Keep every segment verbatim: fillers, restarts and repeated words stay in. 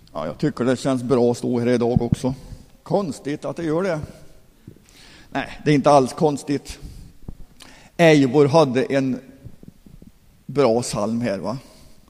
Ja, jag tycker det känns bra att stå här idag också. Konstigt att det gör det. Nej, det är inte alls konstigt. Eivor hade en bra psalm här, va?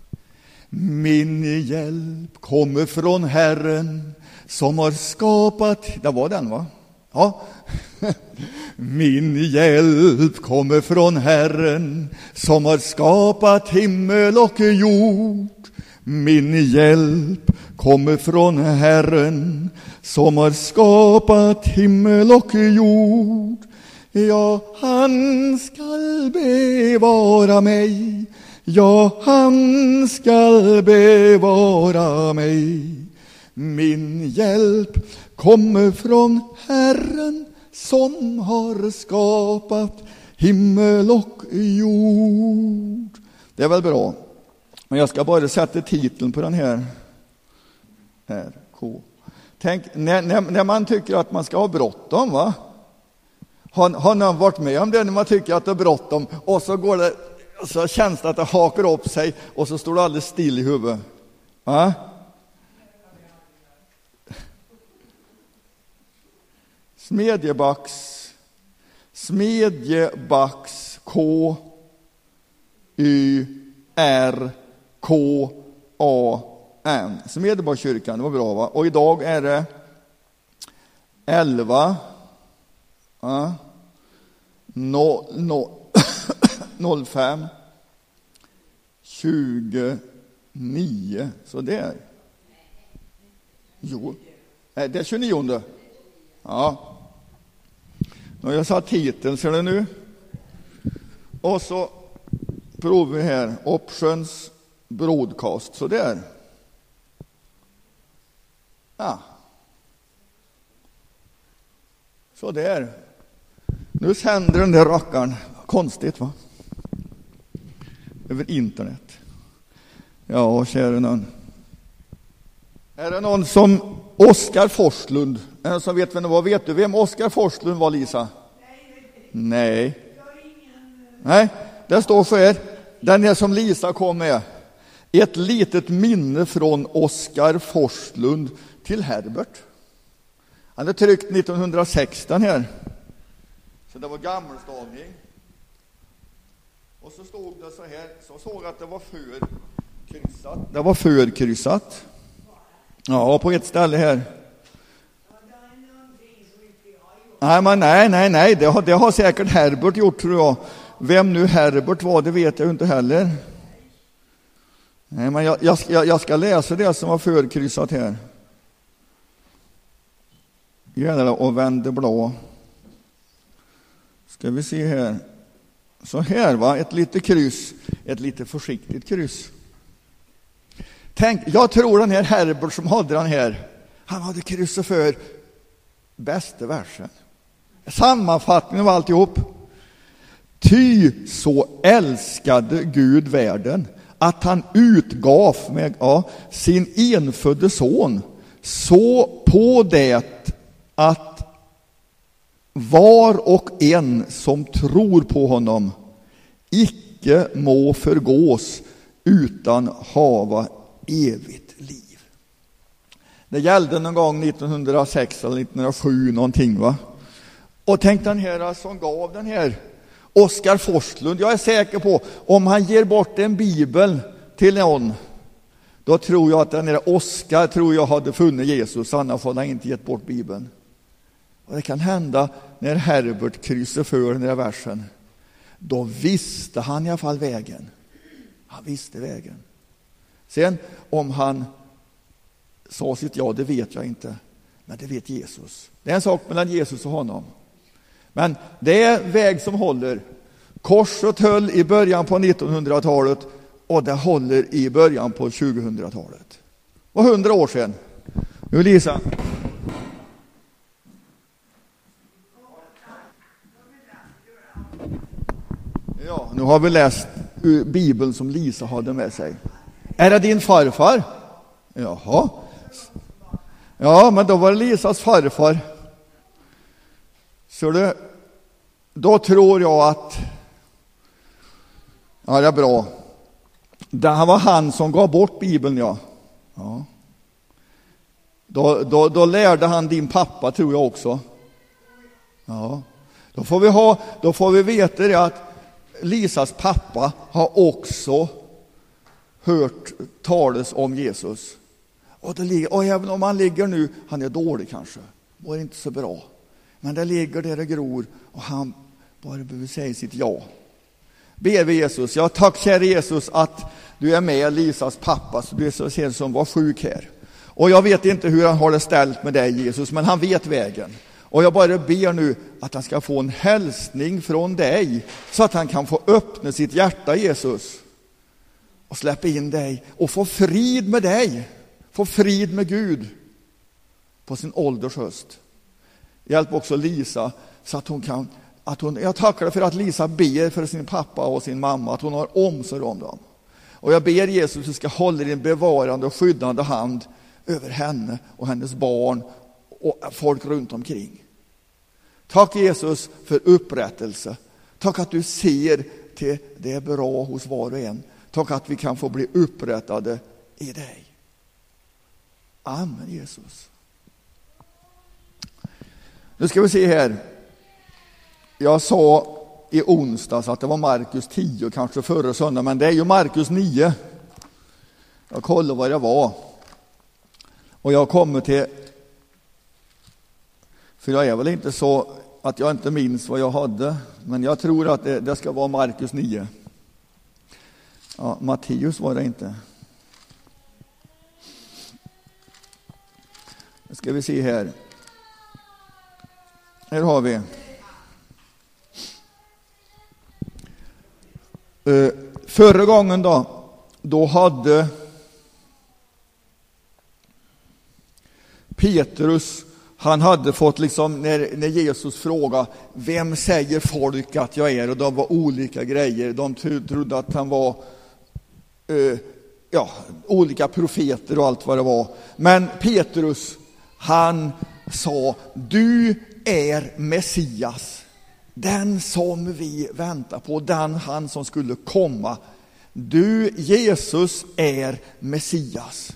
Min hjälp kommer från Herren som har skapat... Det var den, va? Ja. Min hjälp kommer från Herren som har skapat himmel och jord. Min hjälp kommer från Herren som har skapat himmel och jord. Ja, han skall bevara mig. Ja, han skall bevara mig. Min hjälp kommer från Herren som har skapat himmel och jord. Det är väl bra. Men jag ska bara sätta titeln på den här. Här, K. Tänk, när, när, när man tycker att man ska ha bråttom, va? Har, har någon varit med om det när man tycker att det är bråttom och så går det, så känns det att det hakar upp sig och så står det alldeles still i huvudet. Va? Smedjebacks Smedjebacks K Y R K A N. Smedjebackskyrkan, det var bra, va? Och idag är det elva ja, noll fem tjugonio. Så det är jo, det är tjugonionde. Ja. Nu har jag satt titeln, ser det nu. Och så provar vi här. Options broadcast. Så där. Ja. Så där. Nu sänder den där rackaren. Konstigt, va? Över internet. Ja, kära någon. Är det någon som Oskar Forslund? Är det som vet vem det var? Vet du vem Oskar Forslund var, Lisa? Nej. Nej, det står så här. Den här som Lisa kom med. Ett litet minne från Oskar Forslund till Herbert. Han är tryckt nittonhundrasexton här. Så det var gammelstavning. Och så stod det så här. Så såg att det var förkryssat. Det var förkryssat. Ja, på ett ställe här. Nej, men nej, nej, nej. Det har, det har säkert Herbert gjort, tror jag. Vem nu Herbert var, det vet jag inte heller. Nej, men jag, jag, jag ska läsa det som var förkryssat här. Gäller och vänder blå. Ska vi se här. Så här, va? Ett litet kryss. Ett lite försiktigt kryss. Tänk, jag tror den här Herbert som hade den här, han hade kryssat för bästa versen. Sammanfattning av alltihop. Ty så älskade Gud världen att han utgav med ja, sin enfödde son, så på det att var och en som tror på honom icke må förgås utan hava evigt liv. Det gällde någon gång nittonhundrasex eller nittonhundrasju någonting, va? Och tänk den här som gav den här Oskar Forslund. Jag är säker på om han ger bort en bibel till någon, då tror jag att den här Oskar tror jag hade funnit Jesus, annars hade han inte gett bort bibeln. Och det kan hända när Herbert kryssar för den här versen. Då visste han i alla fall vägen. Han visste vägen. Sen om han sa sitt ja, det vet jag inte. Men det vet Jesus. Det är en sak mellan Jesus och honom. Men det är väg som håller. Korset höll i början på nittonhundratalet och det håller i början på tjugohundratalet. Och hundra år sedan. Nu Lisa. Ja, nu har vi läst Bibeln som Lisa hade med sig. Är det din farfar? Jaha. Ja, men då var det Lisas farfar. Så det, då tror jag att ja, det är bra. Det var han som gav bort Bibeln, ja. Ja. Då, då, då lärde han din pappa, tror jag också. Ja. Då får vi, ha, då får vi veta det att Lisas pappa har också hört talas om Jesus. Och, det ligger, och även om han ligger nu, han är dålig kanske, mår inte så bra. Men det ligger där det gror och han bara behöver säga sitt ja. Ber vi Jesus, ja tack kära Jesus att du är med Lisas pappa, så du är så sen som var sjuk här. Och jag vet inte hur han har det ställt med dig Jesus, men han vet vägen. Och jag bara ber nu att han ska få en hälsning från dig så att han kan få öppna sitt hjärta Jesus och släppa in dig och få frid med dig, få frid med Gud på sin ålders höst. Hjälp också Lisa så att hon kan, att hon, jag tackar för att Lisa ber för sin pappa och sin mamma, att hon har omsorg om dem. Och jag ber Jesus att du ska hålla din bevarande och skyddande hand över henne och hennes barn och folk runt omkring. Tack Jesus för upprättelse. Tack att du ser till det är bra hos var och en. Tack att vi kan få bli upprättade i dig. Amen Jesus. Nu ska vi se här. Jag sa i onsdags att det var Markus tio, kanske förra söndag, men det är ju Markus nio. Jag kollar vad det var. Och jag kommer till, för jag är väl inte så att jag inte minns vad jag hade, men jag tror att det, det ska vara Markus nio. Ja, Matteus var det inte. Nu ska vi se här. Här har vi. Uh, förra gången då, då hade Petrus, han hade fått liksom, när, när Jesus frågade, vem säger folk att jag är? Och det var olika grejer. De trodde att han var uh, ja, olika profeter och allt vad det var. Men Petrus, han sa, du är Messias. Den som vi väntar på, den han som skulle komma. Du, Jesus, är Messias.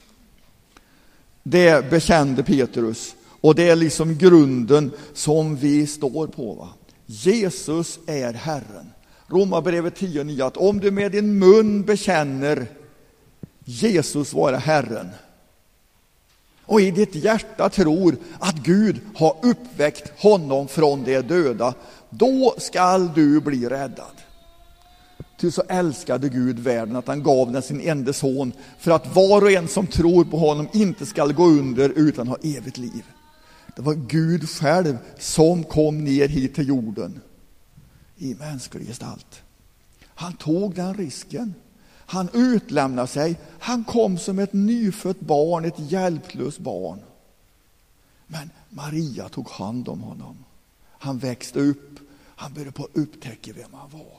Det bekände Petrus. Och det är liksom grunden som vi står på. Va? Jesus är Herren. Romarbrevet tio nio, att om du med din mun bekänner Jesus vara Herren och i ditt hjärta tror att Gud har uppväckt honom från de döda, då skall du bli räddad. Ty så älskade Gud världen att han gav den sin enda son för att var och en som tror på honom inte skall gå under utan ha evigt liv. Det var Gud själv som kom ner hit till jorden i mänsklig gestalt. Han tog den risken. Han utlämnade sig. Han kom som ett nyfött barn, ett hjälplöst barn. Men Maria tog hand om honom. Han växte upp. Han började på att upptäcka vem han var.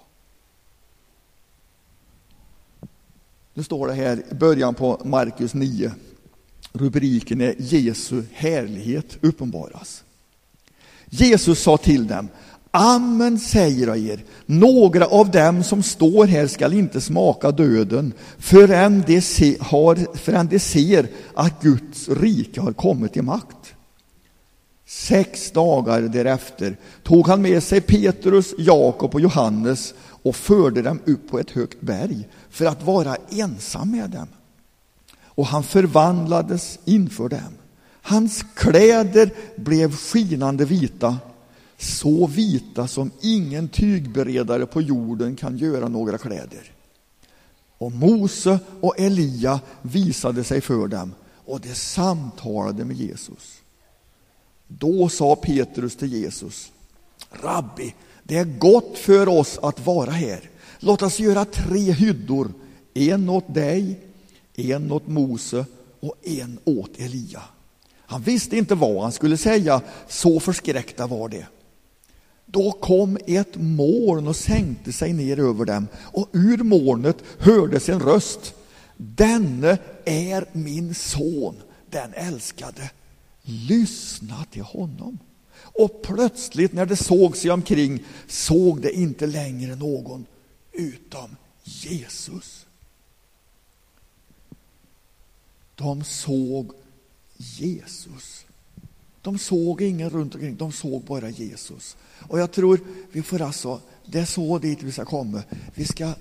Nu står det här i början på Markus nio. Rubriken är Jesu härlighet uppenbaras. Jesus sa till dem, amen säger jag er, några av dem som står här skall inte smaka döden förrän de, se, har, förrän de ser att Guds rike har kommit i makt. Sex dagar därefter tog han med sig Petrus, Jakob och Johannes och förde dem upp på ett högt berg för att vara ensam med dem. Och han förvandlades inför dem. Hans kläder blev skinande vita, så vita som ingen tygberedare på jorden kan göra några kläder. Och Mose och Elia visade sig för dem, och de samtalade med Jesus. Då sa Petrus till Jesus, Rabbi, det är gott för oss att vara här. Låt oss göra tre hyddor, en åt dig, en åt Mose och en åt Elia. Han visste inte vad han skulle säga, så förskräckta var det. Då kom ett moln och sänkte sig ner över dem, och ur molnet hördes en röst. Denne är min son, den älskade. Lyssna till honom. Och plötsligt när det såg sig omkring såg det inte längre någon utom Jesus. De såg Jesus. De såg ingen runt omkring, de såg bara Jesus. Och jag tror vi får alltså, det är så dit vi ska komma. Vi ska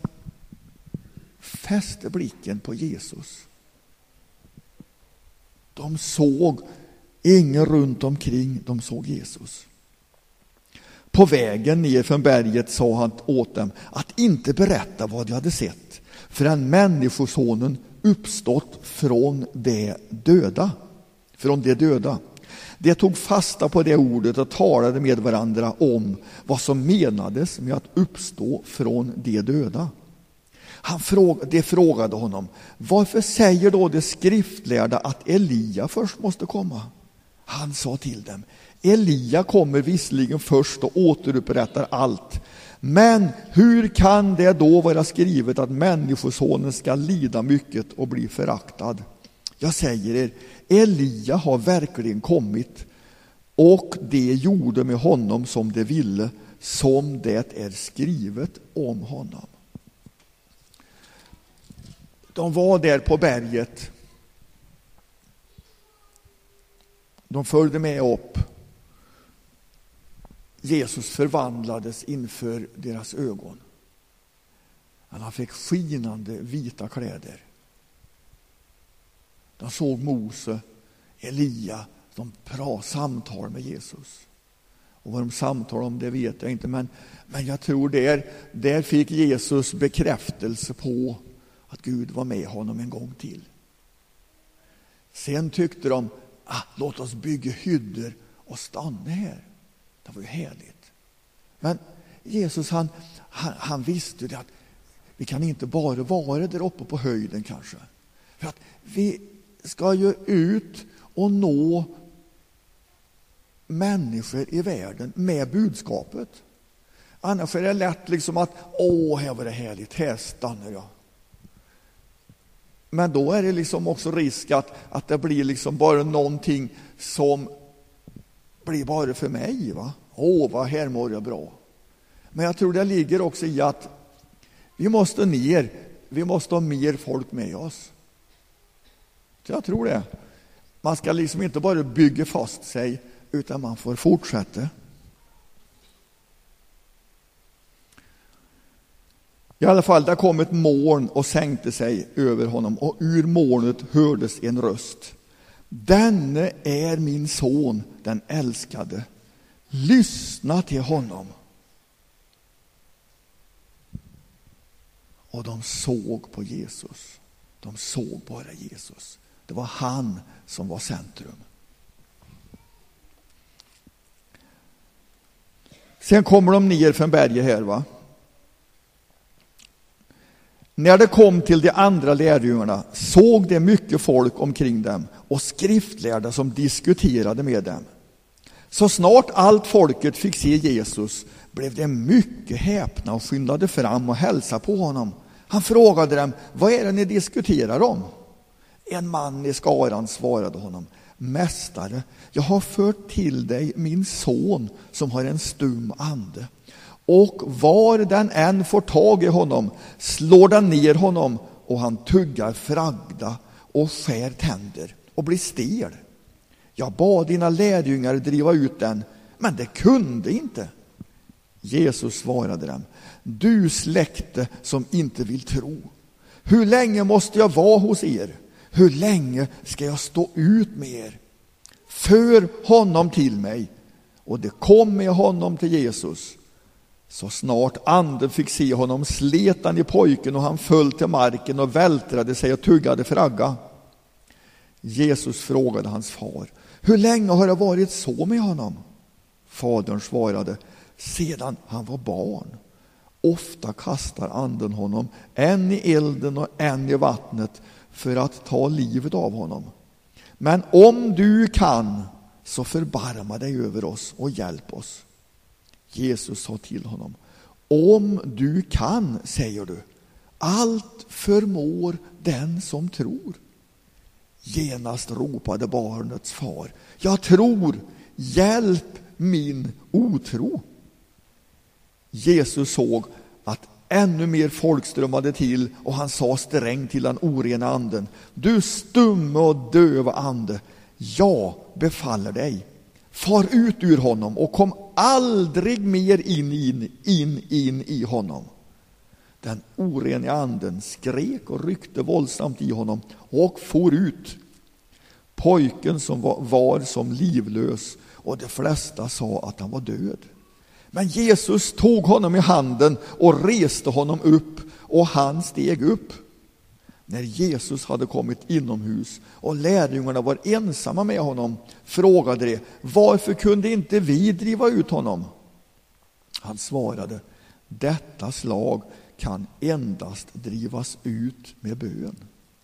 fästa blicken på Jesus. De såg ingen runt omkring, de såg Jesus. På vägen ner från berget sa han åt dem att inte berätta vad de hade sett, förrän människosonen uppstått från de döda. Från de döda. De tog fasta på det ordet och talade med varandra om vad som menades med att uppstå från de döda. Han frågade, de frågade honom, varför säger då de skriftlärda att Elia först måste komma? Han sa till dem, Elia kommer visserligen först och återupprättar allt. Men hur kan det då vara skrivet att människosonen ska lida mycket och bli föraktad? Jag säger er, Elia har verkligen kommit, och de gjorde med honom som de ville, som det är skrivet om honom. De var där på berget. De följde med upp. Jesus förvandlades inför deras ögon. Han fick skinande vita kläder. De såg Mose, Elia, de pratade samtal med Jesus. Och vad de samtalade om, det vet jag inte. Men, men jag tror där, där fick Jesus bekräftelse på att Gud var med honom en gång till. Sen tyckte de, ah, låt oss bygga hyddor och stanna här. Det var ju härligt. Men Jesus han, han, han visste det att vi kan inte bara vara där uppe på höjden kanske. För att vi ska ju ut och nå människor i världen med budskapet. Annars är det lätt liksom att, åh, här var det härligt, här stannar jag. Men då är det liksom också risk att, att det blir liksom bara någonting som blir bara för mig, va? Åh, vad här mår jag bra. Men jag tror det ligger också i att vi måste ner, vi måste ha mer folk med oss. Så jag tror det. Man ska liksom inte bara bygga fast sig, utan man får fortsätta. I alla fall, där kom ett moln och sänkte sig över honom, och ur molnet hördes en röst. Denne är min son, den älskade. Lyssna till honom. Och de såg på Jesus. De såg bara Jesus. Det var han som var centrum. Sen kommer de ner från berget här, va? När det kom till de andra lärjungarna såg det mycket folk omkring dem och skriftlärda som diskuterade med dem. Så snart allt folket fick se Jesus blev det mycket häpna och skyndade fram och hälsade på honom. Han frågade dem, vad är det ni diskuterar om? En man i skaran svarade honom, mästare, jag har fört till dig min son som har en stum ande. Och var den än får tag i honom slår den ner honom, och han tuggar fragda och skär tänder och blir stel. Jag bad dina lärjungar driva ut den, men det kunde inte. Jesus svarade dem, du släkte som inte vill tro. Hur länge måste jag vara hos er? Hur länge ska jag stå ut med er? För honom till mig. Och det kom med honom till Jesus. Så snart anden fick se honom slet han i pojken, och han föll till marken och vältrade sig och tuggade fragga. Jesus frågade hans far, hur länge har det varit så med honom? Fadern svarade, sedan han var barn. Ofta kastar anden honom än i elden och än i vattnet för att ta livet av honom. Men om du kan, så förbarma dig över oss och hjälp oss. Jesus sa till honom, om du kan, säger du, allt förmår den som tror. Genast ropade barnets far, jag tror, hjälp min otro. Jesus såg att ännu mer folk strömmade till, och han sa strängt till den orena anden, du stumme och döva ande, jag befaller dig, far ut ur honom och kom aldrig mer in, in, in, in i honom. Den orena anden skrek och ryckte våldsamt i honom och for ut. Pojken som var, var som livlös, och de flesta sa att han var död. Men Jesus tog honom i handen och reste honom upp, och han steg upp. När Jesus hade kommit inomhus och lärjungarna var ensamma med honom, frågade de: varför kunde inte vi driva ut honom? Han svarade: detta slag kan endast drivas ut med bön.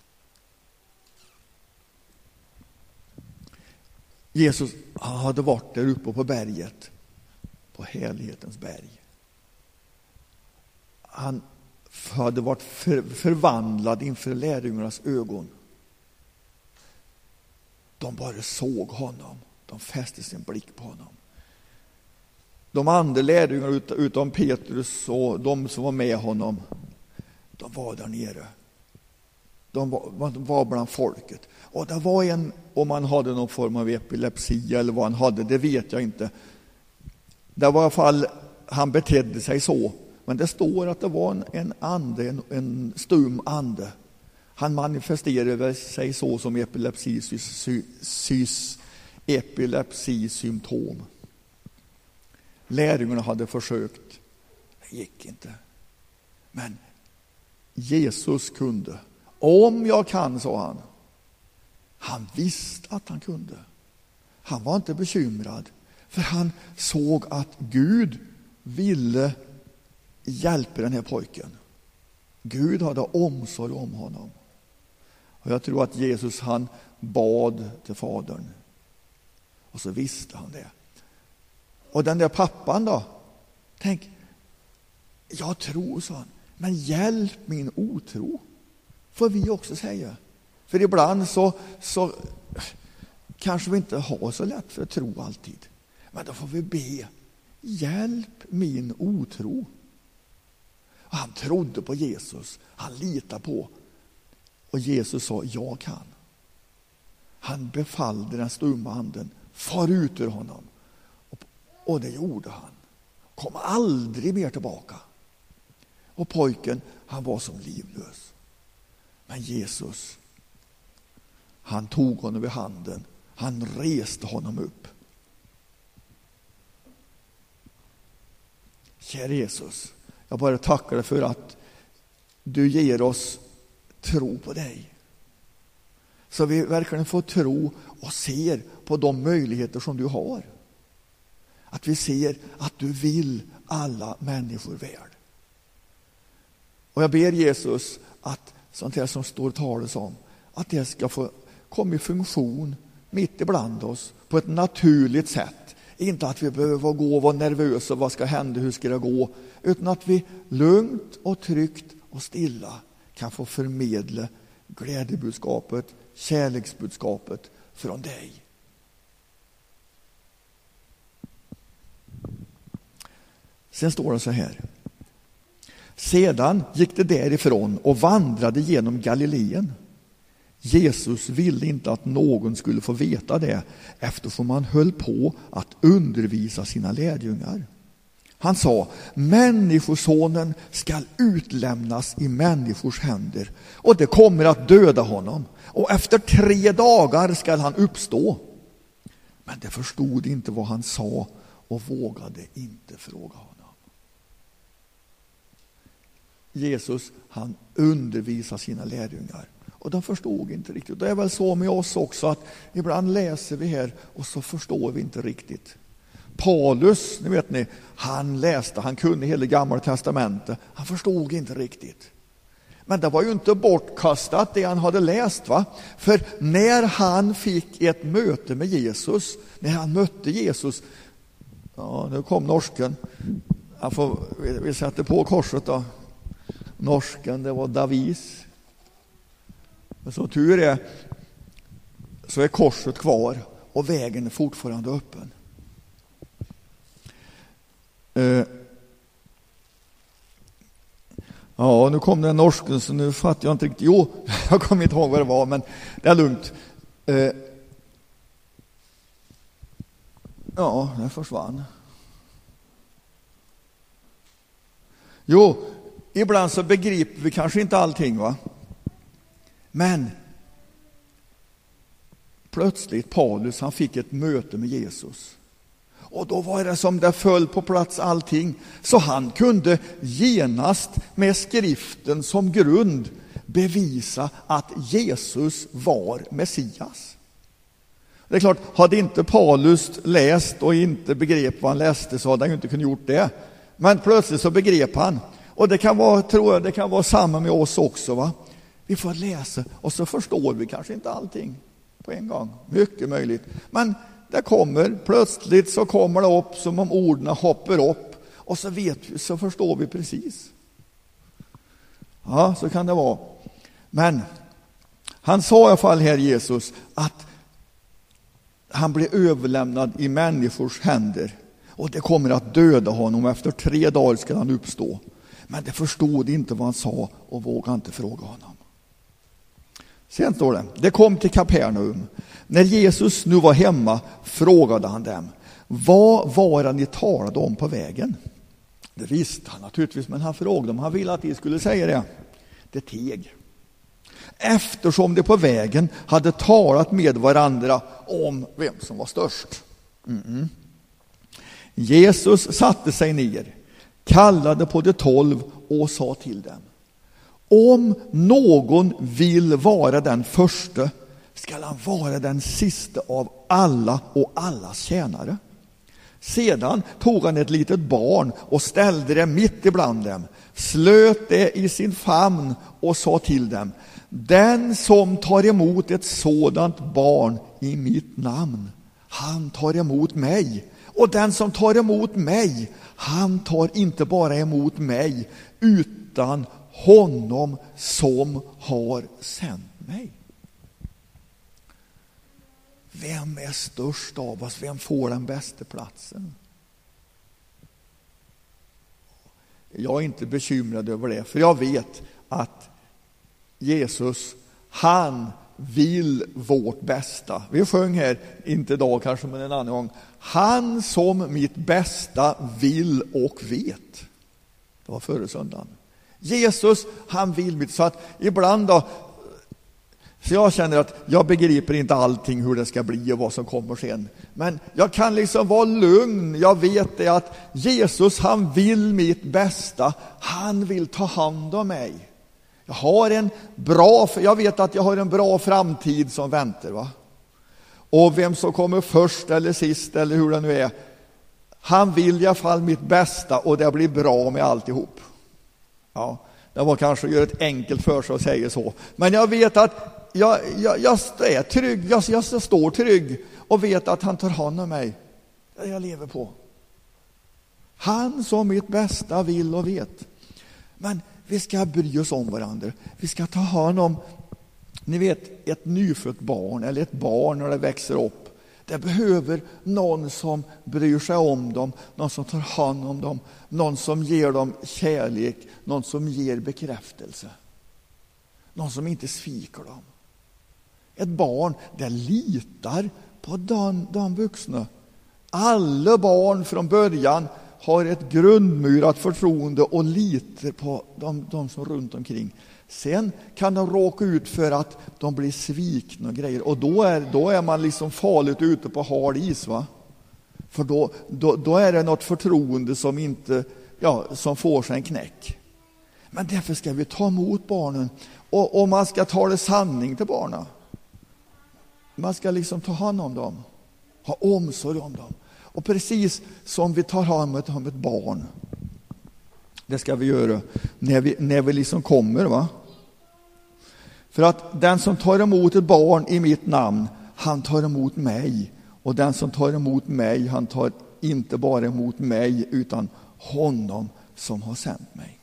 Jesus hade varit där uppe på berget, på härlighetens berg. Han hade varit för, förvandlad inför lärjungarnas ögon. De bara såg honom. De fäste sin blick på honom. De andra lärjungarna ut, utom Petrus och de som var med honom, de var där nere. De var, de var bland folket. Och det var en, om han hade någon form av epilepsi eller vad han hade, det vet jag inte. Det var i alla fall, han betedde sig så. Men det står att det var en, en ande, en, en stum ande. Han manifesterade sig så som epilepsi, sys, sys, epilepsisymptom. Lärjungarna hade försökt. Det gick inte. Men Jesus kunde. Om jag kan, sa han. Han visste att han kunde. Han var inte bekymrad. För han såg att Gud ville hjälpa den här pojken. Gud hade omsorg om honom. Och jag tror att Jesus, han bad till Fadern. Och så visste han det. Och den där pappan då? Tänk, jag tror, sa han. Men hjälp min otro. Får vi också säga. För ibland så, så kanske vi inte har så lätt för att tro alltid. Men då får vi be. Hjälp min otro. Och han trodde på Jesus. Han litade på. Och Jesus sa, jag kan. Han befallde den stumma anden. Far ut ur honom. Och, och det gjorde han. Kom aldrig mer tillbaka. Och pojken, han var som livlös. Men Jesus, han tog honom vid handen. Han reste honom upp. Kära Jesus, jag bara tackar dig för att du ger oss tro på dig. Så vi verkligen får tro och ser på de möjligheter som du har. Att vi ser att du vill alla människor väl. Och jag ber Jesus att sånt här som står talas om, att det ska få komma i funktion mitt ibland oss på ett naturligt sätt. Inte att vi behöver gå och vara nervösa, vad ska hända, hur ska det gå, utan att vi lugnt och tryggt och stilla kan få förmedla glädjebudskapet, kärleksbudskapet från dig. Sen står det så här. Sedan gick det därifrån och vandrade genom Galileen. Jesus ville inte att någon skulle få veta det, eftersom han höll på att undervisa sina lärjungar. Han sa, människosonen ska utlämnas i människors händer, och det kommer att döda honom, och efter tre dagar ska han uppstå. Men de förstod inte vad han sa och vågade inte fråga honom. Jesus, han undervisar sina lärjungar. Och de förstod inte riktigt. Det är väl så med oss också, att ibland läser vi här och så förstår vi inte riktigt. Paulus, ni vet ni, han läste, han kunde hela gamla testamentet. Han förstod inte riktigt. Men det var ju inte bortkastat det han hade läst, va? För när han fick ett möte med Jesus, när han mötte Jesus, ja, nu kom norsken. Han får, vi, vi sätter på korset då. Norsken, det var Davis. Men så tur är så är korset kvar och vägen är fortfarande öppen. Uh, ja, nu kom den norsken, så nu fattar jag inte riktigt. Jo, jag kommer inte ihåg vad det var, men det är lugnt. Uh, Ja, det försvann. Jo, ibland så begriper vi kanske inte allting, va? Men plötsligt Paulus, han fick ett möte med Jesus. Och då var det som det föll på plats allting. Så han kunde genast med skriften som grund bevisa att Jesus var Messias. Det är klart, hade inte Paulus läst och inte begrep vad han läste så hade han ju inte kunnat gjort det. Men plötsligt så begrep han. Och det kan vara, tror jag, det kan vara samma med oss också, va? Vi får läsa och så förstår vi kanske inte allting på en gång. Mycket möjligt. Men det kommer, plötsligt så kommer det upp som om orden hoppar upp och så vet vi, så förstår vi precis. Ja, så kan det vara. Men han sa i alla fall här, Jesus, att han blir överlämnad i människors händer och det kommer att döda honom. Efter tre dagar ska han uppstå. Men det förstod inte vad han sa och vågade inte fråga honom. Sen står det, det kom till Kapernaum. När Jesus nu var hemma frågade han dem, vad var det ni talade om på vägen? Det visste han naturligtvis, men han frågade dem. Han ville att de skulle säga det. Det teg. Eftersom de på vägen hade talat med varandra om vem som var störst. Mm-mm. Jesus satte sig ner, kallade på de tolv och sa till dem, om någon vill vara den första ska han vara den sista av alla och allas tjänare. Sedan tog han ett litet barn och ställde det mitt ibland dem, slöt det i sin famn och sa till dem, den som tar emot ett sådant barn i mitt namn, han tar emot mig. Och den som tar emot mig, han tar inte bara emot mig, utan honom som har sänt mig. Vem är störst av oss? Vem får den bästa platsen? Jag är inte bekymrad över det, för jag vet att Jesus, han vill vårt bästa. Vi sjöng här, inte idag kanske, men en annan gång. Han som mitt bästa vill och vet. Det var förra söndagen. Jesus, han vill mitt. Så att ibland då, så jag känner att jag begriper inte allting hur det ska bli och vad som kommer sen. Men jag kan liksom vara lugn. Jag vet det att Jesus, han vill mitt bästa. Han vill ta hand om mig. Jag har en bra, jag vet att jag har en bra framtid som väntar, va? Och vem som kommer först eller sist eller hur det nu är, han vill i alla fall mitt bästa och det blir bra med alltihop. Ja, det var kanske att göra ett enkelt för sig att säga så. Men jag vet att jag, jag, jag är trygg, jag, jag står trygg och vet att han tar hand om mig. Det jag lever på. Han som mitt bästa vill och vet. Men vi ska bry oss om varandra. Vi ska ta hand om, ni vet, ett nyfött barn eller ett barn när det växer upp. Det behöver någon som bryr sig om dem, någon som tar hand om dem, någon som ger dem kärlek, någon som ger bekräftelse. Någon som inte sviker dem. Ett barn, det litar på de, de vuxna. Alla barn från början har ett grundmurat förtroende och litar på de, de som runt omkring. Sen kan de råka ut för att de blir svikna och grejer. Och då är, då är man liksom farligt ute på hal is, va? För då, då, då är det något förtroende som inte, ja, som får sig en knäck. Men därför ska vi ta emot barnen. Och, och man ska tala sanning till barnen. Man ska liksom ta hand om dem. Ha omsorg om dem. Och precis som vi tar hand om ett barn. Det ska vi göra när vi, när vi liksom kommer, va? För att den som tar emot ett barn i mitt namn, han tar emot mig. Och den som tar emot mig, han tar inte bara emot mig utan honom som har sänt mig.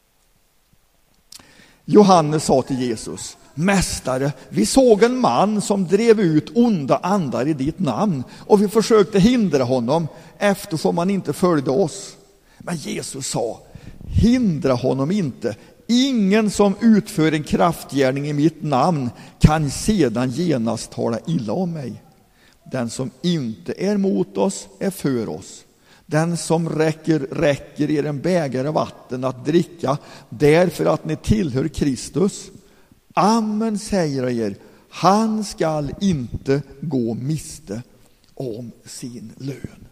Johannes sa till Jesus, Mästare, vi såg en man som drev ut onda andar i ditt namn och vi försökte hindra honom eftersom han inte följde oss. Men Jesus sa, hindra honom inte. Ingen som utför en kraftgärning i mitt namn kan sedan genast tala illa om mig. Den som inte är mot oss är för oss. Den som räcker, räcker er en bägare vatten att dricka därför att ni tillhör Kristus. Amen säger jag er, han skall inte gå miste om sin lön.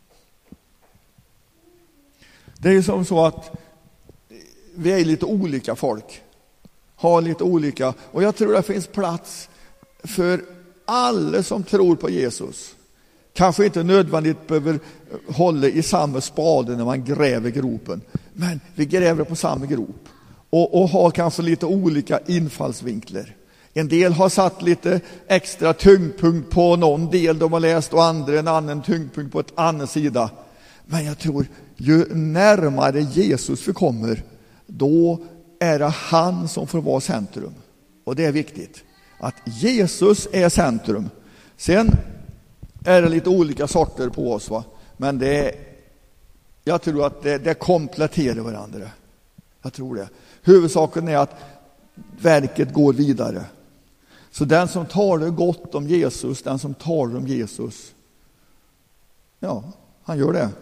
Det är ju som så att vi är lite olika folk. Har lite olika. Och jag tror det finns plats för alla som tror på Jesus. Kanske inte nödvändigt behöver hålla i samma spade när man gräver gropen. Men vi gräver på samma grop. Och, och har kanske lite olika infallsvinklar. En del har satt lite extra tyngdpunkt på någon del de har läst och andra en annan tyngdpunkt på ett annat sida. Men jag tror ju närmare Jesus vi kommer, då är det han som får vara centrum. Och det är viktigt att Jesus är centrum. Sen är det lite olika sorter på oss, va? Men det är, jag tror att det, det kompletterar varandra. Jag tror det. Huvudsaken är att verket går vidare. Så den som talar gott om Jesus, den som talar om Jesus, ja, han gör det.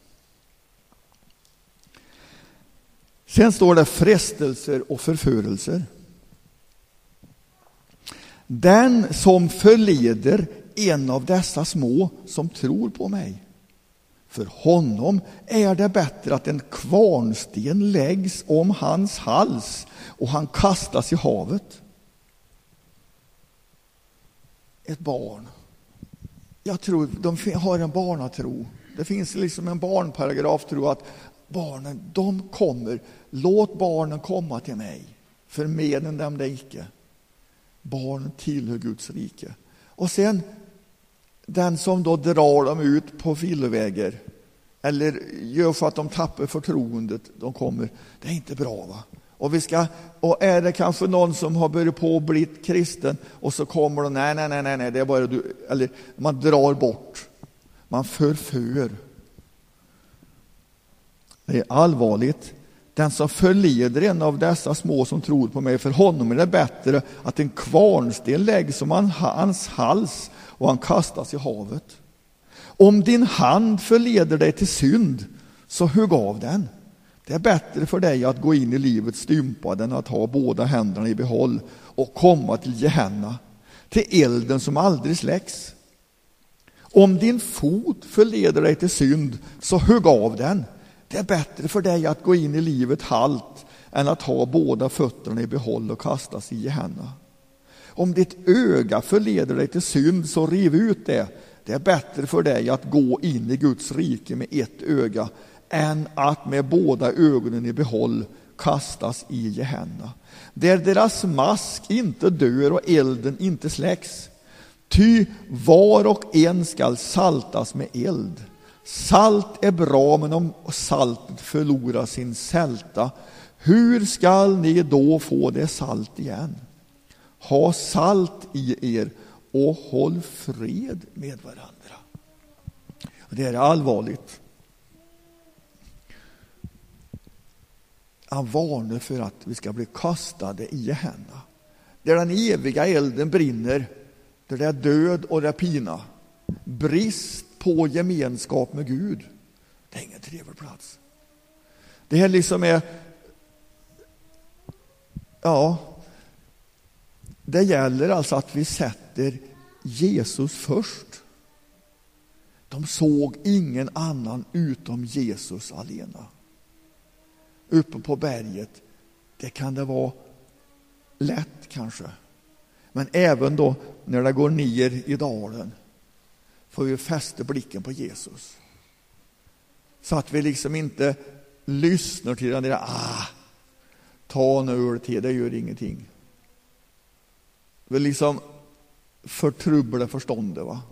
Sen står det frestelser och förförelser. Den som förleder en av dessa små som tror på mig, för honom är det bättre att en kvarnsten läggs om hans hals och han kastas i havet. Ett barn. Jag tror de har en barnatro. Det finns liksom en barnparagraf, tror att barnen, de kommer. Låt barnen komma till mig. Förmedlen dem det icke. Barnen tillhör Guds rike. Och sen den som då drar dem ut på villovägar eller gör för att de tappar förtroendet, de kommer. Det är inte bra, va? Och vi ska, och är det kanske någon som har börjat på att bli kristen och så kommer de, nej, nej, nej, nej, det är bara du, eller man drar bort. Man förför. Det är allvarligt. Den som förleder en av dessa små som tror på mig, för honom är det bättre att en kvarnsten läggs om hans hals och han kastas i havet. Om din hand förleder dig till synd, så hugg av den. Det är bättre för dig att gå in i livet stympad än att ha båda händerna i behåll och komma till Gehenna, till elden som aldrig släcks. Om din fot förleder dig till synd, så hugg av den. Det är bättre för dig att gå in i livet halt än att ha båda fötterna i behåll och kastas i Gehenna. Om ditt öga förleder dig till synd, så riv ut det. Det är bättre för dig att gå in i Guds rike med ett öga än att med båda ögonen i behåll kastas i Gehenna. Där deras mask inte dör och elden inte släcks. Ty var och en skall saltas med eld. Salt är bra, men om saltet förlorar sin sälta, hur skall ni då få det salt igen? Ha salt i er och håll fred med varandra. Det är allvarligt. Han varnar för att vi ska bli kastade i Gehenna. Där den eviga elden brinner, där det är död och det är pina. Brist på gemenskap med Gud. Det är ingen trevlig plats. Det här liksom är, ja, det gäller alltså att vi sätter Jesus först. De såg ingen annan utom Jesus alena. Uppe på berget, det kan det vara lätt kanske. Men även då när det går ner i dalen får vi fästa blicken på Jesus. Så att vi liksom inte lyssnar till den där, ah, ta en öl till, det gör ingenting. Vi liksom förtrubblar förståndet, va?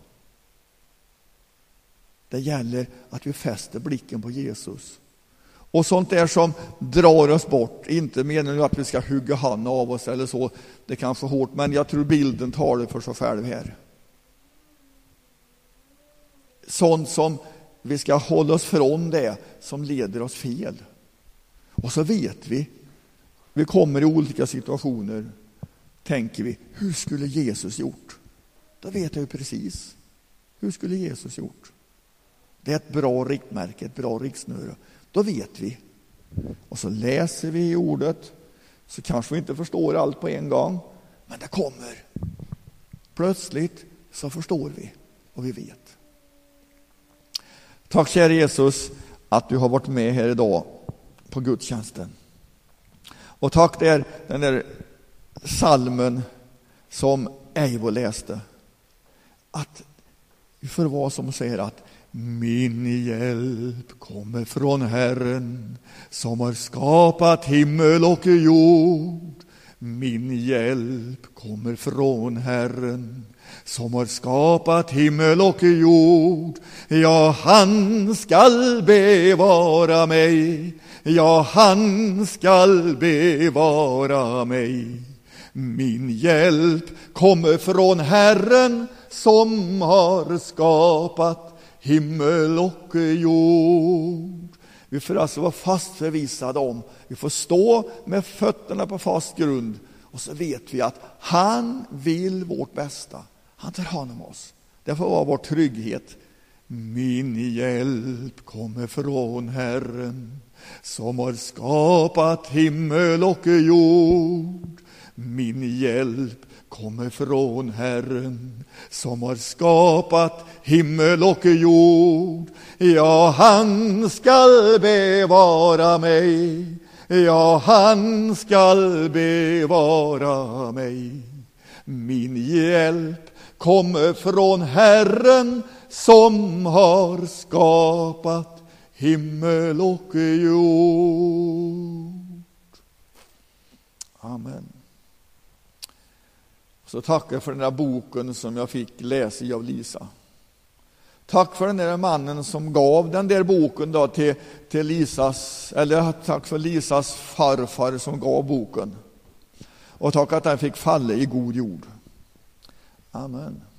Det gäller att vi fäster blicken på Jesus. Och sånt där som drar oss bort, inte menar nu att vi ska hugga han av oss eller så, det är kanske hårt, men jag tror bilden tar det för sig själv här. Sånt som vi ska hålla oss från, det som leder oss fel. Och så vet vi, vi kommer i olika situationer, tänker vi, hur skulle Jesus gjort? Då vet jag ju precis. Hur skulle Jesus gjort? Det är ett bra riktmärke, ett bra riksnöre. Då vet vi. Och så läser vi i ordet, så kanske vi inte förstår allt på en gång, men det kommer. Plötsligt så förstår vi och vi vet. Tack kära Jesus att du har varit med här idag på gudstjänsten. Och tack där den där salmen som Eivo läste. Att vi får vara som säger att min hjälp kommer från Herren som har skapat himmel och jord. Min hjälp kommer från Herren som har skapat himmel och jord. Ja, han skall bevara mig. Ja, han skall bevara mig. Min hjälp kommer från Herren som har skapat himmel och jord. Vi får alltså vara fast förvissade om, vi får stå med fötterna på fast grund, och så vet vi att han vill vårt bästa. Han tar hand om oss. Det får vara vår trygghet. Min hjälp kommer från Herren som har skapat himmel och jord. Min hjälp kommer från Herren som har skapat himmel och jord. Ja, han skall bevara mig. Ja, han skall bevara mig. Min hjälp kommer från Herren som har skapat himmel och jord. Amen. Så tackar jag för den där boken som jag fick läsa i av Lisa. Tack för den där mannen som gav den där boken då till, till Lisas, eller tack för Lisas farfar som gav boken. Och tack att den fick falla i god jord. Amen.